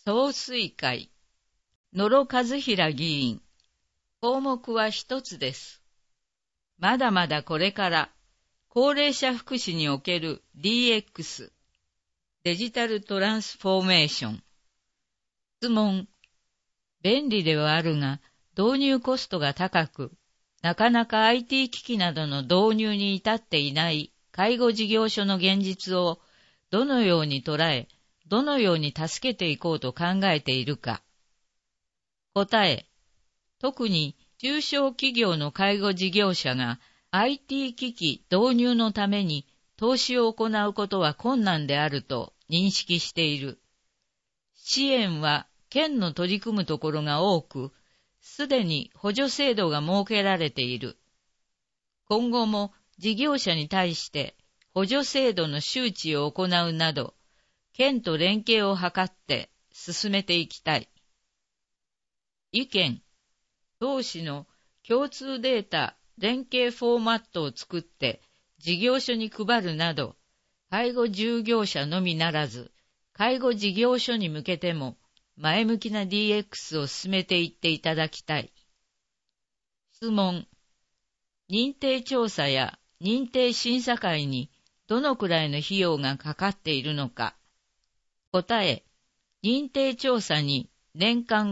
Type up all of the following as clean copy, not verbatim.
総帥会、野呂和平議員。項目は一つです。まだまだこれから、高齢者福祉における DX、デジタルトランスフォーメーション。質問。便利ではあるが、導入コストが高く、なかなか IT 機器などの導入に至っていない介護事業所の現実をどのように捉え、どのように助けていこうと考えているか。答え。特に中小企業の介護事業者が IT 機器導入のために投資を行うことは困難であると認識している。支援は県の取り組むところが多く、すでに補助制度が設けられている。今後も事業者に対して補助制度の周知を行うなど、県と連携を図って進めていきたい。意見。同氏の共通データ連携フォーマットを作って事業所に配るなど、介護従業者のみならず、介護事業所に向けても前向きな DX を進めていっていただきたい。質問。認定調査や認定審査会にどのくらいの費用がかかっているのか。答え。認定調査に年間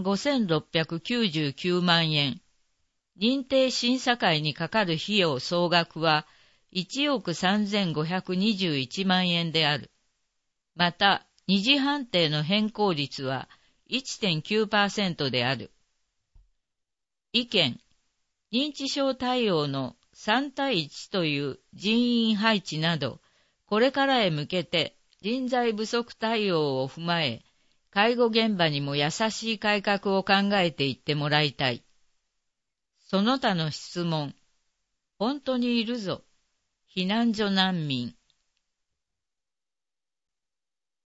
5699万円。認定審査会にかかる費用総額は1億3521万円である。また、二次判定の変更率は 1.9% である。意見。認知症対応の3対1という人員配置など、これからへ向けて人材不足対応を踏まえ、介護現場にも優しい改革を考えていってもらいたい。その他の質問。本当にいるぞ。避難所難民。